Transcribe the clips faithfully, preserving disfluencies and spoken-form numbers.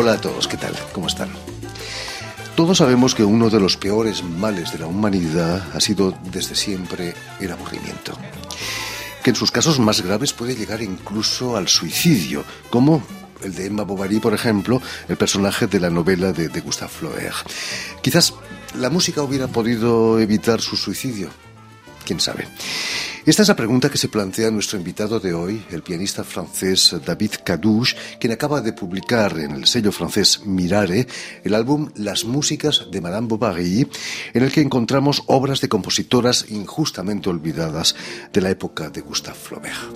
Hola a todos, ¿qué tal? ¿Cómo están? Todos sabemos que uno de los peores males de la humanidad ha sido desde siempre el aburrimiento, que en sus casos más graves puede llegar incluso al suicidio, como el de Emma Bovary, por ejemplo, el personaje de la novela de, de Gustave Flaubert. Quizás la música hubiera podido evitar su suicidio. ¿Quién sabe? Esta es la pregunta que se plantea nuestro invitado de hoy, el pianista francés David Cadouche, quien acaba de publicar en el sello francés Mirare el álbum Las músicas de Madame Bovary, en el que encontramos obras de compositoras injustamente olvidadas de la época de Gustave Flaubert.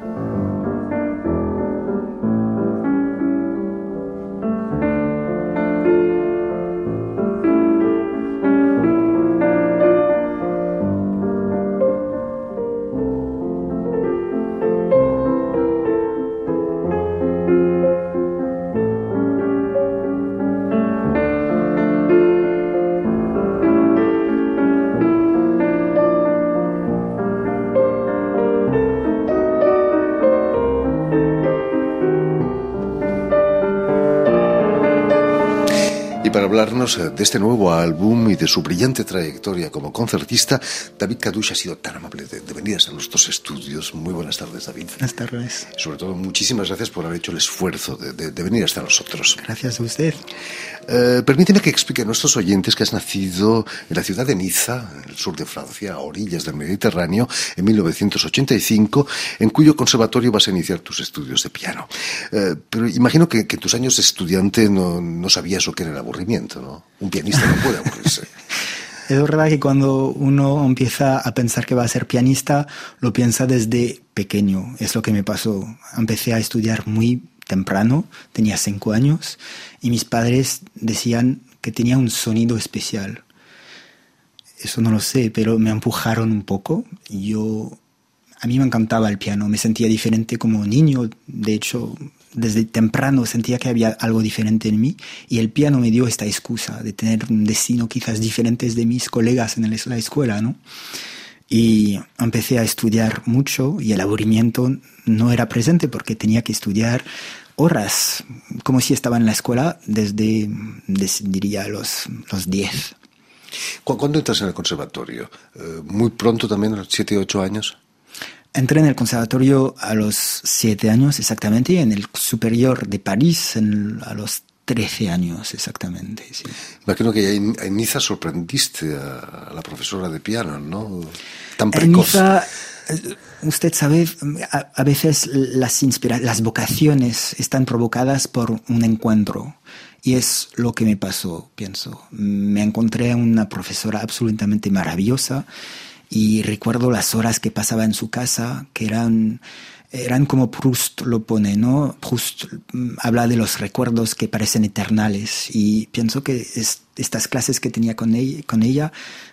Para hablarnos de este nuevo álbum y de su brillante trayectoria como concertista, David Cadouche ha sido tan amable de, de venir hasta nuestros estudios. Muy buenas tardes, David. Buenas tardes. Sobre todo, muchísimas gracias por haber hecho el esfuerzo de, de, de venir hasta nosotros. Gracias a usted. Eh, permíteme que explique a nuestros oyentes que has nacido en la ciudad de Niza, en el sur de Francia, a orillas del Mediterráneo, en mil novecientos ochenta y cinco, en cuyo conservatorio vas a iniciar tus estudios de piano. Eh, pero imagino que, que en tus años de estudiante no, no sabías lo que era el aburrimiento, ¿no? Un pianista no puede aburrirse. Es verdad que cuando uno empieza a pensar que va a ser pianista, lo piensa desde pequeño. Es lo que me pasó. Empecé a estudiar muy temprano, tenía cinco años, y mis padres decían que tenía un sonido especial. Eso no lo sé, pero me empujaron un poco. Yo, a mí me encantaba el piano, me sentía diferente como niño. De hecho, desde temprano sentía que había algo diferente en mí, y el piano me dio esta excusa de tener un destino quizás diferente de mis colegas en la escuela, ¿no? Y empecé a estudiar mucho y el aburrimiento no era presente porque tenía que estudiar horas, como si estaba en la escuela desde, desde diría, los, los diez. ¿Cuándo entras en el conservatorio? ¿Muy pronto también, a los siete, ocho años? Entré en el conservatorio a los siete años exactamente, y en el superior de París en, a los trece años exactamente. Sí. Imagino que en, en Niza sorprendiste a, a la profesora de piano, ¿no? Tan precoz. En Niza, usted sabe, a, a veces las, inspira- las vocaciones están provocadas por un encuentro. Y es lo que me pasó, pienso. Me encontré una profesora absolutamente maravillosa. Y recuerdo las horas que pasaba en su casa, que eran, eran como Proust lo pone, ¿no? Proust habla de los recuerdos que parecen eternales. Y pienso que es, estas clases que tenía con ella, con ella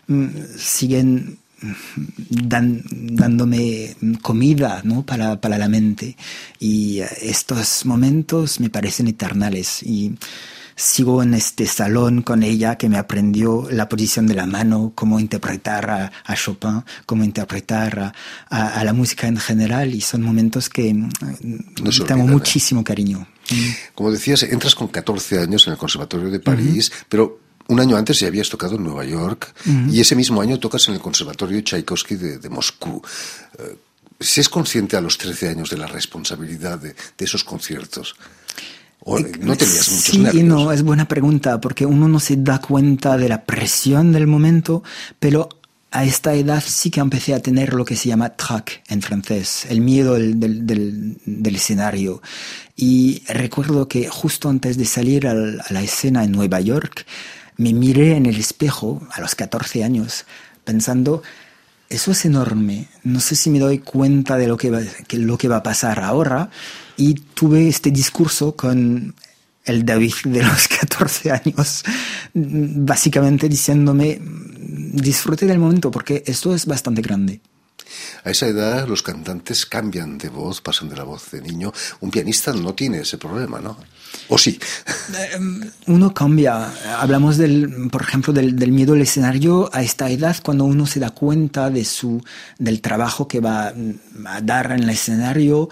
siguen dan, dándome comida, ¿no? para, para la mente. Y estos momentos me parecen eternales. Y sigo en este salón con ella, que me aprendió la posición de la mano, cómo interpretar a, a Chopin, cómo interpretar a, a, a la música en general, y son momentos que no tengo muchísimo cariño. Como decías, entras con catorce años en el Conservatorio de París, uh-huh. pero un año antes ya habías tocado en Nueva York, uh-huh. y ese mismo año tocas en el Conservatorio Tchaikovsky de, de Moscú. Uh, ¿Se es consciente a los trece años de la responsabilidad de, de esos conciertos? ¿O no tenías muchos sí, nervios? No, es buena pregunta, porque uno no se da cuenta de la presión del momento, pero a esta edad sí que empecé a tener lo que se llama trac en francés, el miedo del, del, del, del escenario. Y recuerdo que justo antes de salir al, a la escena en Nueva York, me miré en el espejo a los catorce años, pensando, eso es enorme, no sé si me doy cuenta de lo que va, que lo que va a pasar ahora. Y tuve este discurso con el David de los catorce años, básicamente diciéndome, disfrute del momento, porque esto es bastante grande. A esa edad los cantantes cambian de voz, pasan de la voz de niño. Un pianista no tiene ese problema, ¿no? ¿O sí? Uno cambia. Hablamos, del, por ejemplo, del, del miedo al escenario a esta edad, cuando uno se da cuenta de su, del trabajo que va a dar en el escenario.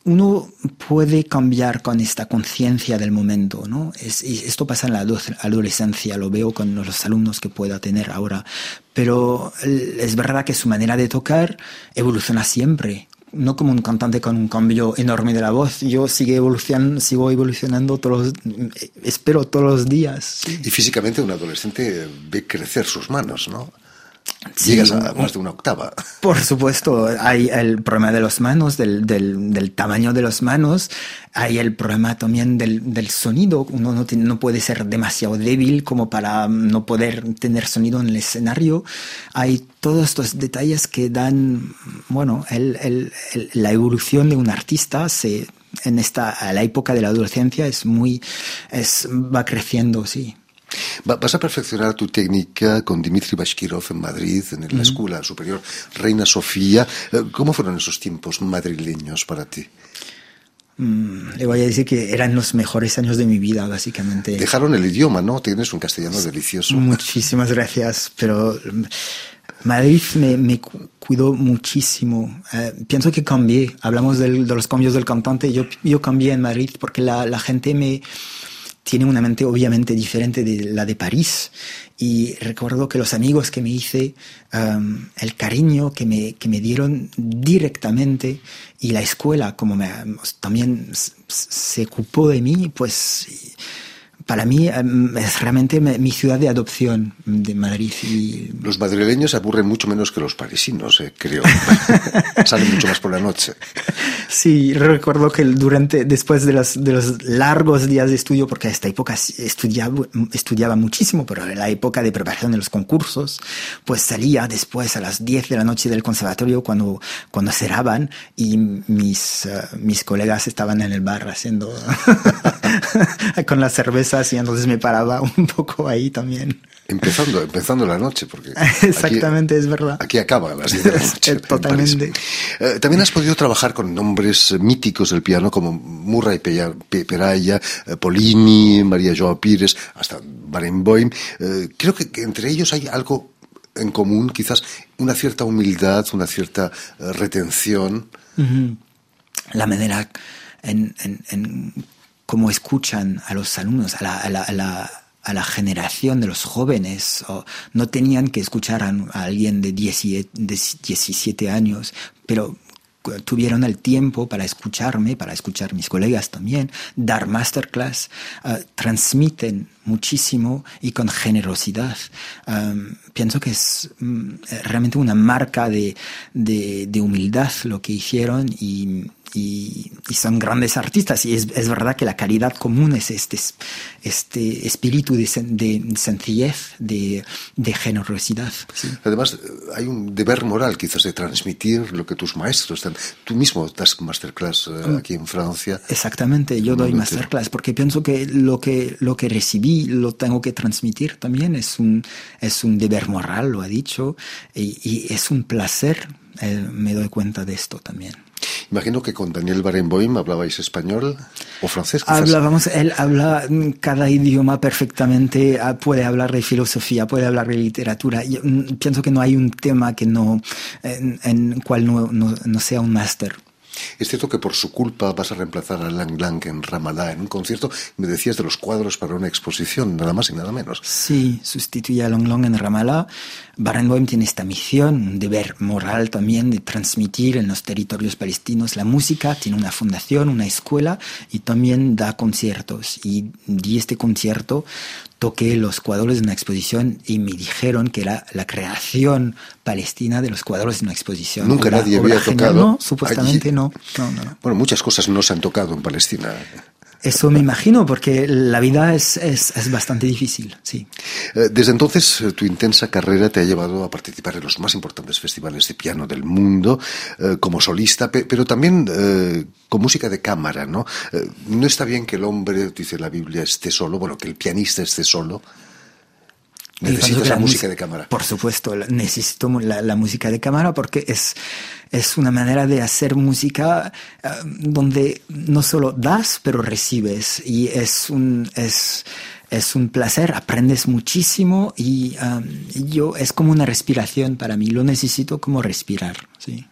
uno puede cambiar con esta conciencia del momento, ¿no? Es, y esto pasa en la adolescencia, lo veo con los alumnos que pueda tener ahora, pero es verdad que su manera de tocar evoluciona siempre. No como un cantante con un cambio enorme de la voz. Yo sigo evolucionando, sigo evolucionando todos, espero todos los días. Sí. Y físicamente un adolescente ve crecer sus manos, ¿no? Sí, llegas a más de una octava. Por supuesto, hay el problema de las manos, del, del, del tamaño de las manos, hay el problema también del, del sonido. Uno no, tiene, no puede ser demasiado débil como para no poder tener sonido en el escenario. Hay todos estos detalles que dan, bueno, el, el, el, la evolución de un artista se, en esta, a la época de la adolescencia es muy, es, va creciendo, sí. Vas a perfeccionar tu técnica con Dmitri Bashkirov en Madrid, en la uh-huh. Escuela Superior Reina Sofía. ¿Cómo fueron esos tiempos madrileños para ti? Mm, le voy a decir que eran los mejores años de mi vida, básicamente. Dejaron el idioma, ¿no? Tienes un castellano delicioso. Muchísimas gracias, pero Madrid me, me cuidó muchísimo. Eh, pienso que cambié. Hablamos del, de los cambios del cantante. Yo, yo cambié en Madrid porque la, la gente me... tiene una mente obviamente diferente de la de París, y recuerdo que los amigos que me hice, um, el cariño que me, que me dieron directamente, y la escuela como me, también se ocupó de mí, pues para mí es realmente mi ciudad de adopción de Madrid. Y... Los madrileños se aburren mucho menos que los parisinos, eh, creo. Salen mucho más por la noche. Sí, recuerdo que durante, después de los, de los largos días de estudio, porque a esta época estudiaba, estudiaba muchísimo, pero en la época de preparación de los concursos, pues salía después a las diez de la noche del conservatorio cuando, cuando cerraban, y mis, uh, mis colegas estaban en el bar haciendo con las cervezas, y entonces me paraba un poco ahí también. Empezando, empezando la noche, porque exactamente, aquí, es verdad. Aquí acaba a las diez de la noche. Totalmente. Eh, también has podido trabajar con nombres míticos del piano como Murray Peraya, eh, Polini, María Joao Pires, hasta Barenboim. Eh, creo que, que entre ellos hay algo en común, quizás una cierta humildad, una cierta eh, retención. Uh-huh. La manera en, en, en cómo escuchan a los alumnos, a la, a la, a la a la generación de los jóvenes. O no tenían que escuchar a, a alguien de diecisiete años, pero tuvieron el tiempo para escucharme, para escuchar a mis colegas también, dar masterclass, uh, transmiten muchísimo y con generosidad. Um, pienso que es um, realmente una marca de, de, de humildad lo que hicieron, y Y, y son grandes artistas, y es, es verdad que la calidad común es este, este espíritu de, de sencillez, de, de generosidad. Sí. Además, hay un deber moral quizás de transmitir lo que tus maestros dan. Tú mismo das masterclass eh, aquí en Francia. Exactamente, yo doy masterclass porque pienso que lo que, lo que recibí lo tengo que transmitir también. Es un, es un deber moral, lo ha dicho, y, y es un placer. Eh, me doy cuenta de esto también. Imagino que con Daniel Barenboim hablabais español o francés, quizás. Hablábamos, él habla cada idioma perfectamente, puede hablar de filosofía, puede hablar de literatura. Yo pienso que no hay un tema que no, en, en cual no, no, no sea un máster. Es cierto que por su culpa vas a reemplazar a Lang Lang en Ramallah en un concierto. Me decías de los cuadros para una exposición, nada más y nada menos. Sí, sustituye a Lang Lang en Ramallah. Barenboim tiene esta misión, un deber moral también, de transmitir en los territorios palestinos la música. Tiene una fundación, una escuela, y también da conciertos. Y di este concierto, toqué los cuadros de una exposición, y me dijeron que era la creación palestina de los cuadros de una exposición. Nunca obra, nadie obra había genial. tocado. No, supuestamente allí. No. No, no, no. Bueno, muchas cosas no se han tocado en Palestina. Eso me imagino, porque la vida es, es, es bastante difícil, sí. Desde entonces, tu intensa carrera te ha llevado a participar en los más importantes festivales de piano del mundo, eh, como solista, pero también eh, con música de cámara, ¿no? Eh, no está bien que el hombre, dice la Biblia, esté solo, bueno, que el pianista esté solo. Necesitas la, la música de cámara. Por supuesto, necesito la, la música de cámara porque es, es una manera de hacer música uh, donde no solo das, pero recibes. Y es un, es, es un placer, aprendes muchísimo, y um, yo, es como una respiración para mí. Lo necesito como respirar, sí.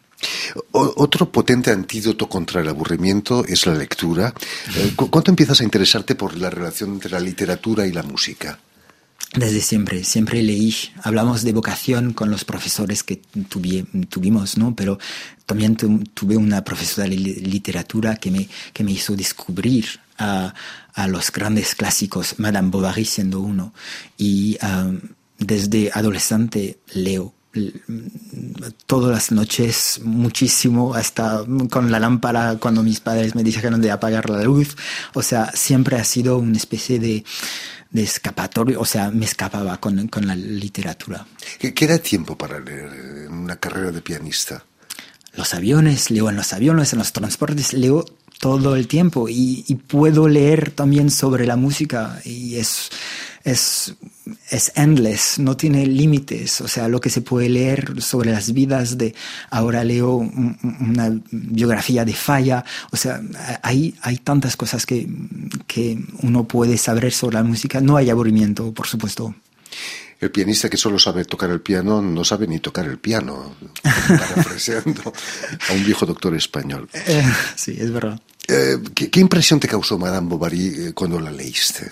O, otro potente antídoto contra el aburrimiento es la lectura. Eh, ¿Cuándo empiezas a interesarte por la relación entre la literatura y la música? Desde siempre, siempre leí. Hablamos de vocación con los profesores que tuvi, tuvimos, ¿no? Pero también tu, tuve una profesora de literatura que me, que me hizo descubrir a, a los grandes clásicos, Madame Bovary siendo uno. Y um, desde adolescente leo. Todas las noches, muchísimo, hasta con la lámpara cuando mis padres me dijeron de apagar la luz. O sea, siempre ha sido una especie de, de escapatorio, o sea, me escapaba con, con la literatura. ¿Qué, qué era tiempo para leer en una carrera de pianista? Los aviones, leo en los aviones, en los transportes, leo todo el tiempo y, y puedo leer también sobre la música y es... Es, es endless, no tiene límites. O sea, lo que se puede leer sobre las vidas de... Ahora leo un, una biografía de Falla. O sea, hay, hay tantas cosas que, que uno puede saber sobre la música. No hay aburrimiento, por supuesto. El pianista que solo sabe tocar el piano no sabe ni tocar el piano, parafraseando a un viejo doctor español. Eh, sí, es verdad. Eh, ¿qué, ¿Qué impresión te causó Madame Bovary cuando la leíste?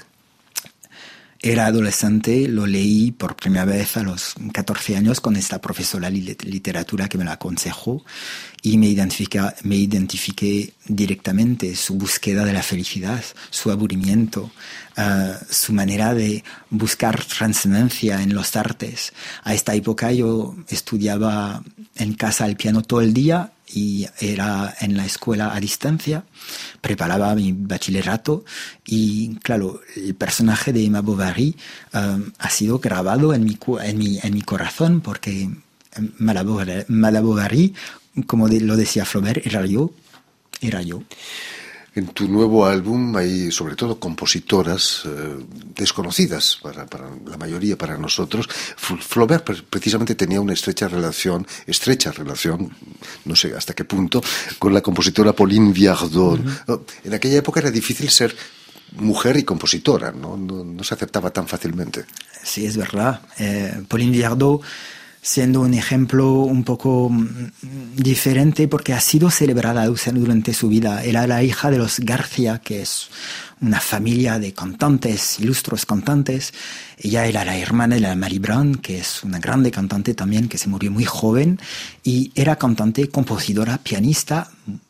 Era adolescente, lo leí por primera vez a los catorce años con esta profesora de literatura que me la aconsejó y me identifiqué, me identifiqué directamente su búsqueda de la felicidad, su aburrimiento, uh, su manera de buscar trascendencia en los artes. A esta época yo estudiaba en casa el piano todo el día y era en la escuela a distancia, preparaba mi bachillerato y, claro, el personaje de Emma Bovary um, ha sido grabado en mi, en mi, en mi corazón porque Madame Bovary, como de, lo decía Flaubert, era yo, era yo. En tu nuevo álbum hay sobre todo compositoras eh, desconocidas para, para la mayoría, para nosotros. Flaubert precisamente tenía una estrecha relación, estrecha relación, no sé hasta qué punto, con la compositora Pauline Viardot. Uh-huh. En aquella época era difícil ser mujer y compositora, ¿no? No, no se aceptaba tan fácilmente. Sí, es verdad. Eh, Pauline Viardot, siendo un ejemplo un poco diferente porque ha sido celebrada durante su vida. Era la hija de los García, que es una familia de cantantes, ilustres cantantes. Ella era la hermana de la Marie Brown, que es una grande cantante también, que se murió muy joven, y era cantante, compositora, pianista.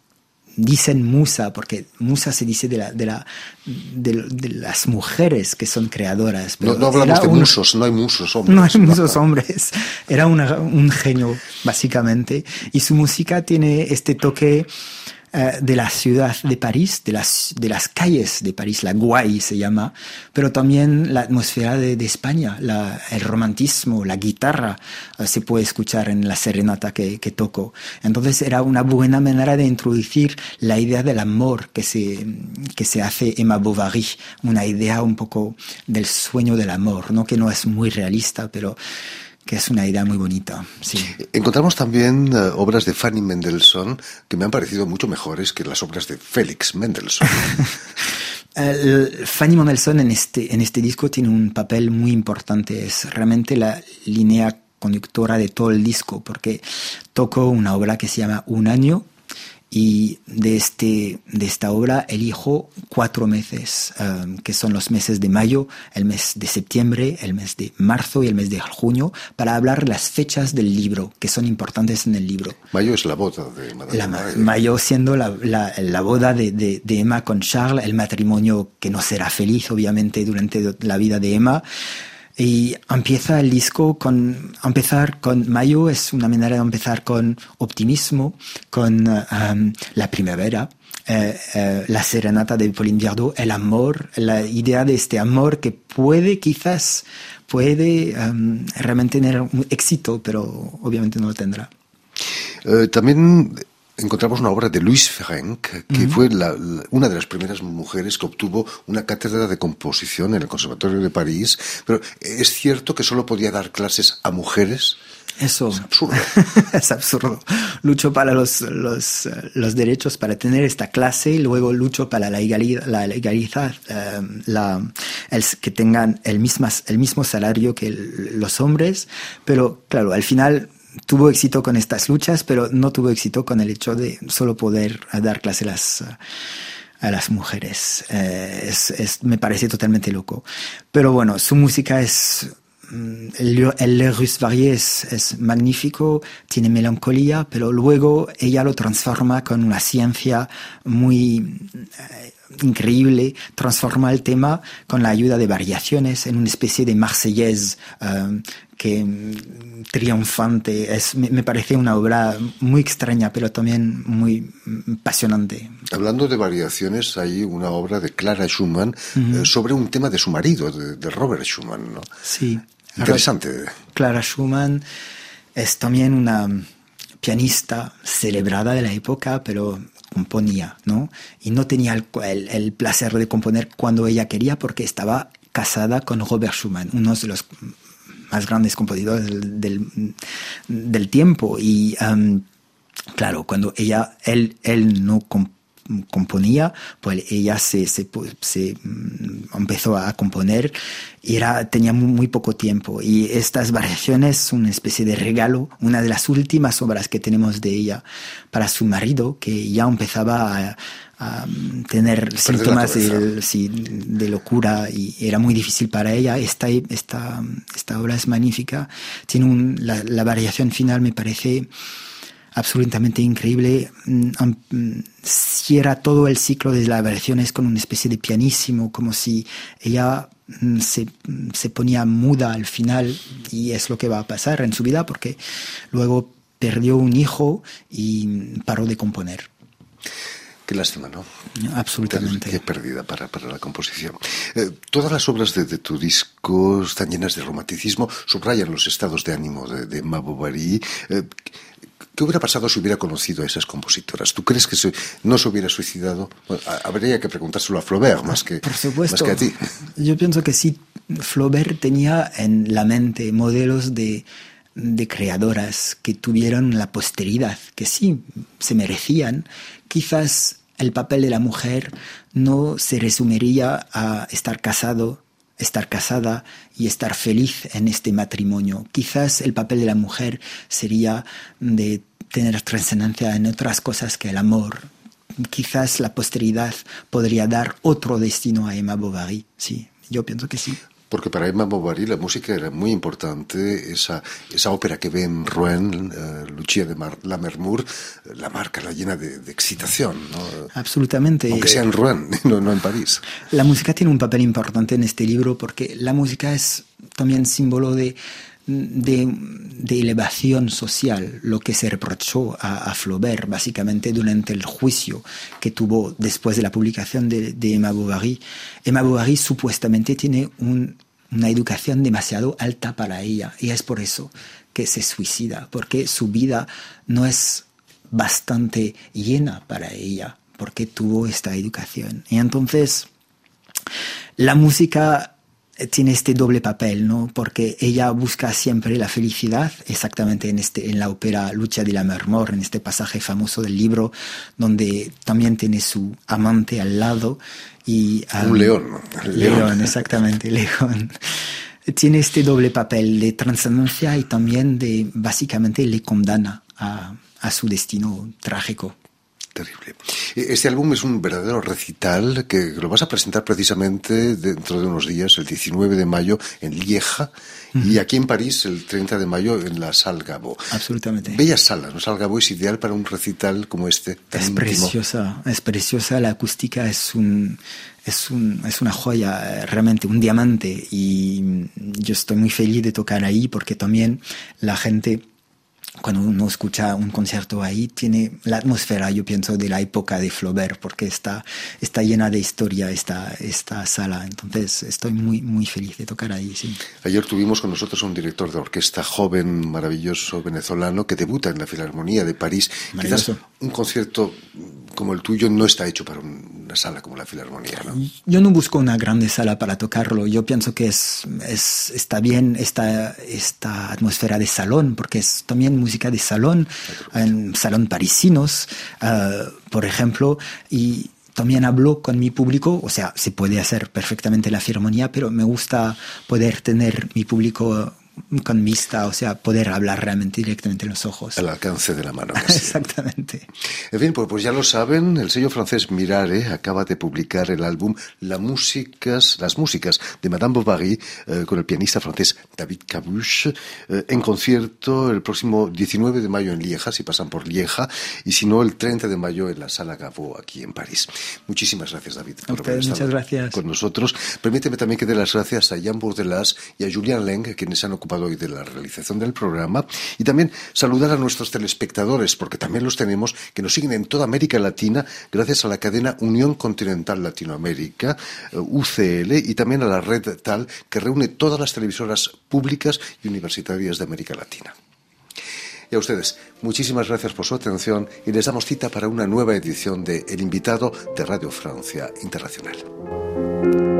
Dicen musa, porque musa se dice de, la, de, la, de, de las mujeres que son creadoras. Pero no, no hablamos de un, musos, no hay musos hombres. No hay musos hombres. Era una, un genio, básicamente. Y su música tiene este toque uh, de la ciudad de París, de las, de las calles de París, la Guay se llama, pero también la atmósfera de, de España, la, el romantismo, la guitarra, uh, se puede escuchar en la serenata que, que toco. Entonces era una buena manera de introducir la idea del amor que se, que se hace Emma Bovary, una idea un poco del sueño del amor, ¿no? Que no es muy realista, pero que es una idea muy bonita. Sí. Encontramos también uh, obras de Fanny Mendelssohn que me han parecido mucho mejores que las obras de Félix Mendelssohn. El Fanny Mendelssohn en este, en este disco tiene un papel muy importante, es realmente la línea conductora de todo el disco, porque toco una obra que se llama Un año, y de, este, de esta obra elijo cuatro meses, um, que son los meses de mayo, el mes de septiembre, el mes de marzo y el mes de junio, para hablar las fechas del libro, que son importantes en el libro. Mayo es la boda de Madame la, Mayo siendo la, la, la boda de, de, de Emma con Charles, el matrimonio que no será feliz, obviamente, durante la vida de Emma. Y empieza el disco con, empezar con Mayo es una manera de empezar con optimismo, con um, la primavera, eh, eh, la serenata de Pauline Viardot, el amor, la idea de este amor que puede quizás, puede um, realmente tener un éxito, pero obviamente no lo tendrá. Uh, también encontramos una obra de Louise Ferenc, que uh-huh. fue la, la, una de las primeras mujeres que obtuvo una cátedra de composición en el Conservatorio de París, pero es cierto que solo podía dar clases a mujeres. Eso es absurdo. Es absurdo. Lucho para los, los, los derechos para tener esta clase y luego lucho para la legalidad, la legalidad eh, la, el, que tengan el mismo, el mismo salario que el, los hombres, pero claro, al final tuvo éxito con estas luchas, pero no tuvo éxito con el hecho de solo poder dar clase a las, a las mujeres. Eh, es, es, me parece totalmente loco. Pero bueno, su música es... El, el Le Russe Varié es, es magnífico, tiene melancolía, pero luego ella lo transforma con una ciencia muy eh, increíble, transforma el tema con la ayuda de variaciones en una especie de Marseillaise eh, que triunfante. Es, me, me parece una obra muy extraña, pero también muy apasionante. Hablando de variaciones, hay una obra de Clara Schumann uh-huh. eh, sobre un tema de su marido, de, de Robert Schumann, ¿no? Sí. Interesante. Clara Schumann es también una pianista celebrada de la época, pero componía, ¿no? Y no tenía el, el, el placer de componer cuando ella quería porque estaba casada con Robert Schumann, uno de los más grandes compositores del, del, del tiempo. Y um, claro, cuando ella, él, él no componía, componía, pues ella se, se, se um, empezó a componer y era, tenía muy, muy poco tiempo, y estas variaciones son una especie de regalo, una de las últimas obras que tenemos de ella para su marido, que ya empezaba a, a tener Perder síntomas de, sí, de locura, y era muy difícil para ella. Esta, esta, esta obra es magnífica, tiene un, la, la variación final me parece absolutamente increíble. Cierra todo el ciclo de las variaciones con una especie de pianísimo, como si ella se, se ponía muda al final, y es lo que va a pasar en su vida porque luego perdió un hijo y paró de componer. Qué lástima, ¿no? Absolutamente. Qué pérdida para, para la composición. Eh, todas las obras de, de tu disco están llenas de romanticismo, subrayan los estados de ánimo de, de Emma Bovary. Eh, ¿Qué hubiera pasado si hubiera conocido a esas compositoras? ¿Tú crees que se, no se hubiera suicidado? Bueno, habría que preguntárselo a Flaubert más que, Por supuesto. más que a ti. Yo pienso que sí, Flaubert tenía en la mente modelos de, de creadoras que tuvieron la posteridad, que sí se merecían. Quizás el papel de la mujer no se resumiría a estar casado, estar casada y estar feliz en este matrimonio. Quizás el papel de la mujer sería de tener trascendencia en otras cosas que el amor. Quizás la posteridad podría dar otro destino a Emma Bovary. Sí, yo pienso que sí. Porque para Emma Bovary la música era muy importante. Esa, esa ópera que ve en Rouen, uh, Lucia de Mar, Lammermoor, la marca, la llena de, de excitación, ¿no? Absolutamente. Aunque sea en Rouen, no, no en París. La música tiene un papel importante en este libro porque la música es también símbolo de, de, de elevación social, lo que se reprochó a, a Flaubert básicamente durante el juicio que tuvo después de la publicación de, de Emma Bovary. Emma Bovary supuestamente tiene un, una educación demasiado alta para ella, y es por eso que se suicida, porque su vida no es bastante llena para ella, porque tuvo esta educación. Y entonces la música tiene este doble papel, ¿no? Porque ella busca siempre la felicidad, exactamente en, este, en la ópera Lucia de Lammermoor, en este pasaje famoso del libro, donde también tiene su amante al lado. Y, um, un león. León, león, exactamente, león. Tiene este doble papel de trascendencia y también de, básicamente, le condena a, a su destino trágico. Terrible. Este álbum es un verdadero recital que lo vas a presentar precisamente dentro de unos días, el diecinueve de mayo, en Lieja, uh-huh. y aquí en París el treinta de mayo en la Salle Gaveau. Absolutamente. Bella sala, ¿no? Salle Gaveau es ideal para un recital como este. Es íntimo. Preciosa, es preciosa. La acústica es un, es un, es una joya, realmente un diamante, y yo estoy muy feliz de tocar ahí porque también la gente, cuando uno escucha un concierto ahí, tiene la atmósfera, yo pienso, de la época de Flaubert, porque está, está llena de historia esta, esta sala. Entonces estoy muy, muy feliz de tocar ahí, sí. Ayer tuvimos con nosotros a un director de orquesta joven, maravilloso, venezolano, que debuta en la Filarmonía de París. Quizás un concierto como el tuyo no está hecho para una sala como la Filarmonía, ¿no? Yo no busco una grande sala para tocarlo. Yo pienso que es, es, está bien esta, esta atmósfera de salón, porque es también música de salón, en salón parisinos, uh, por ejemplo, y también hablo con mi público. O sea, se puede hacer perfectamente la Filarmonía, pero me gusta poder tener mi público con vista, o sea, poder hablar realmente directamente en los ojos. Al alcance de la mano. Casi. Exactamente. En fin, pues, pues ya lo saben, el sello francés Mirare acaba de publicar el álbum La músicas, Las músicas de Madame Bovary eh, con el pianista francés David Cabuche eh, en concierto el próximo diecinueve de mayo en Lieja, si pasan por Lieja, y si no el treinta de mayo en la Sala Gaveau aquí en París. Muchísimas gracias, David, por Usted, haber estado gracias. con nosotros. Permíteme también que dé las gracias a Jan Bourdelas y a Julian Leng, quienes se han ocupado hoy de la realización del programa, y también saludar a nuestros telespectadores, porque también los tenemos, que nos siguen en toda América Latina gracias a la cadena Unión Continental Latinoamérica, U C L, y también a la red TAL, que reúne todas las televisoras públicas y universitarias de América Latina. Y a ustedes, muchísimas gracias por su atención y les damos cita para una nueva edición de El Invitado de Radio Francia Internacional.